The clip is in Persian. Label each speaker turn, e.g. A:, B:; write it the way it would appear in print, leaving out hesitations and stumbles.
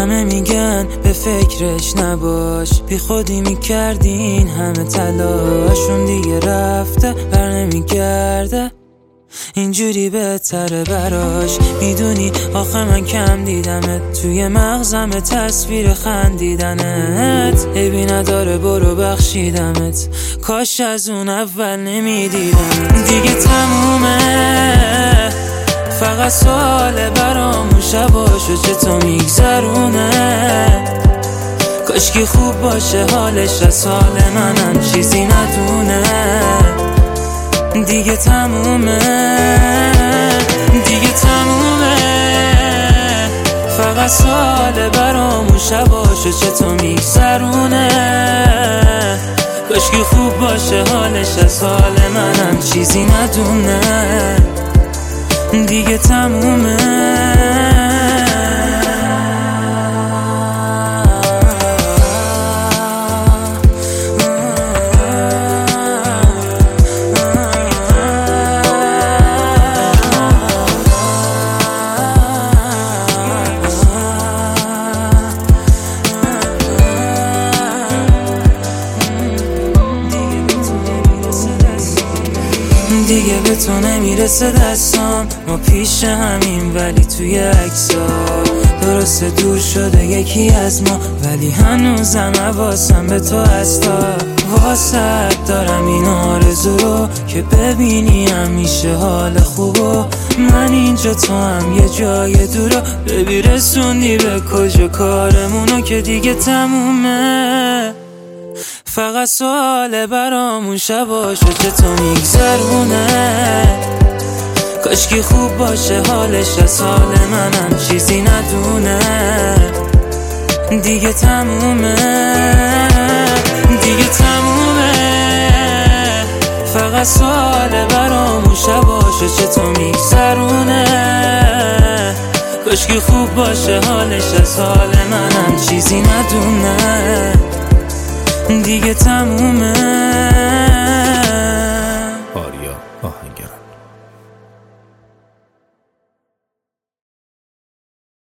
A: همه میگن به فکرش نباش، بی خودی میکردین همه تلاشون، دیگه رفته بر نمیگرده، اینجوری بهتره براش. میدونی آخه من کم دیدمت، توی مغزم تصویر خندیدنت، عیبی نداره برو بخشیدمت، کاش از اون اول نمیدیدمت. دیگه تمومه، فقط سوال برامون شباشو چطور میگذرونه، کاشکی خوب باشه حالش، از حال منم چیزی ندونه. دیگه تمومه، دیگه تمومه، فقط سوال برامون شباشو چطور میگذرونه، کاشکی خوب باشه حالش، از حال منم چیزی ندونه. دیگه تمومه. دیگه به تو نمیرسه دستام، ما پیش همین ولی توی عکس‌ها درسته دور شده یکی از ما، ولی هنوزم حواسم به تو هستا. واسه دارم این آرزو رو که ببینی همیشه حال خوبو، من اینجا تو هم یه جای دورو، ببی رسوندی به کجا کارمونو که دیگه تمومه. فقط سوال برامون شباشو چطور میگذرونه، کاشکی خوب باشه حالش، از حال منم چیزی ندونه. دیگه تمومه، دیگه تمومه، فقط سوال برامون شباشو چطور میگذرونه، کاشکی خوب باشه حالش، از حال منم چیزی ندونه. دیگه تمومه.